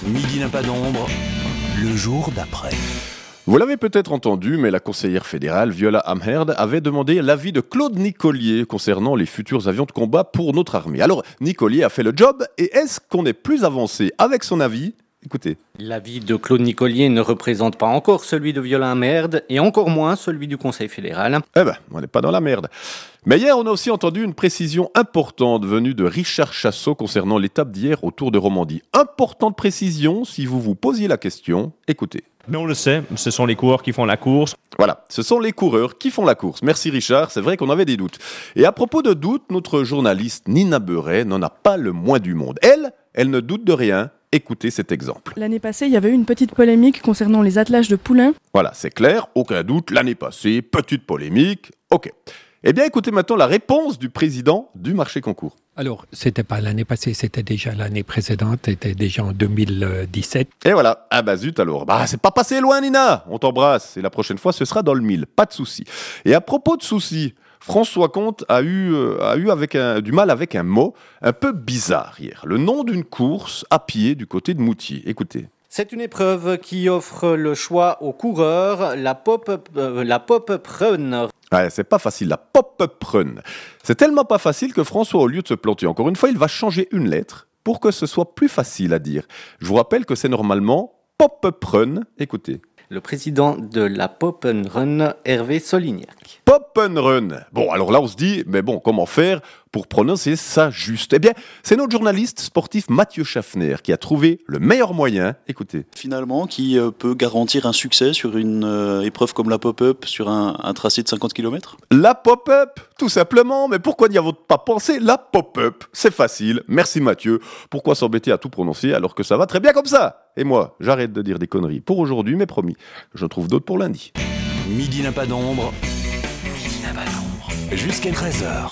Midi n'a pas d'ombre, le jour d'après. Vous l'avez peut-être entendu, mais la conseillère fédérale Viola Amherd avait demandé l'avis de Claude Nicollier concernant les futurs avions de combat pour notre armée. Alors, Nicollier a fait le job, et est-ce qu'on est plus avancé avec son avis ? Écoutez. L'avis de Claude Nicollier ne représente pas encore celui de Viola Amherd et encore moins celui du Conseil fédéral. Eh ben, on n'est pas dans la merde. Mais hier, on a aussi entendu une précision importante venue de Richard Chassot concernant l'étape d'hier au Tour de Romandie. Importante précision, si vous vous posiez la question, écoutez. Mais on le sait, ce sont les coureurs qui font la course. Voilà, ce sont les coureurs qui font la course. Merci Richard, c'est vrai qu'on avait des doutes. Et à propos de doutes, notre journaliste Nina Beuret n'en a pas le moins du monde. Elle ne doute de rien. Écoutez cet exemple. L'année passée, il y avait eu une petite polémique concernant les attelages de poulains. Voilà, c'est clair, aucun doute, l'année passée, petite polémique, ok. Eh bien, écoutez maintenant la réponse du président du marché concours. Alors, c'était pas l'année passée, c'était déjà l'année précédente, c'était déjà en 2017. Et voilà, ah bah zut alors, c'est pas passé loin Nina, on t'embrasse, et la prochaine fois ce sera dans le mille, pas de souci. Et à propos de soucis, François Comte a eu du mal avec un mot un peu bizarre hier. Le nom d'une course à pied du côté de Moutier. Écoutez. C'est une épreuve qui offre le choix aux coureurs, la pop-up run. Ouais, c'est pas facile, la pop-up run. C'est tellement pas facile que François, au lieu de se planter encore une fois, il va changer une lettre pour que ce soit plus facile à dire. Je vous rappelle que c'est normalement pop-up run. Écoutez. Le président de la Pop & Run, Hervé Solignac. Pop & Run. Bon, alors là, on se dit, mais bon, comment faire pour prononcer ça juste ? Eh bien, c'est notre journaliste sportif Mathieu Schaffner qui a trouvé le meilleur moyen. Écoutez. Finalement, qui peut garantir un succès sur une épreuve comme la pop-up sur un tracé de 50 km ? La pop-up, tout simplement. Mais pourquoi n'y avez-vous pas pensé ? La pop-up, c'est facile. Merci Mathieu. Pourquoi s'embêter à tout prononcer alors que ça va très bien comme ça ? Et moi, j'arrête de dire des conneries pour aujourd'hui, mais promis, j'en trouve d'autres pour lundi. Midi n'a pas d'ombre, midi n'a pas d'ombre, jusqu'à 13h.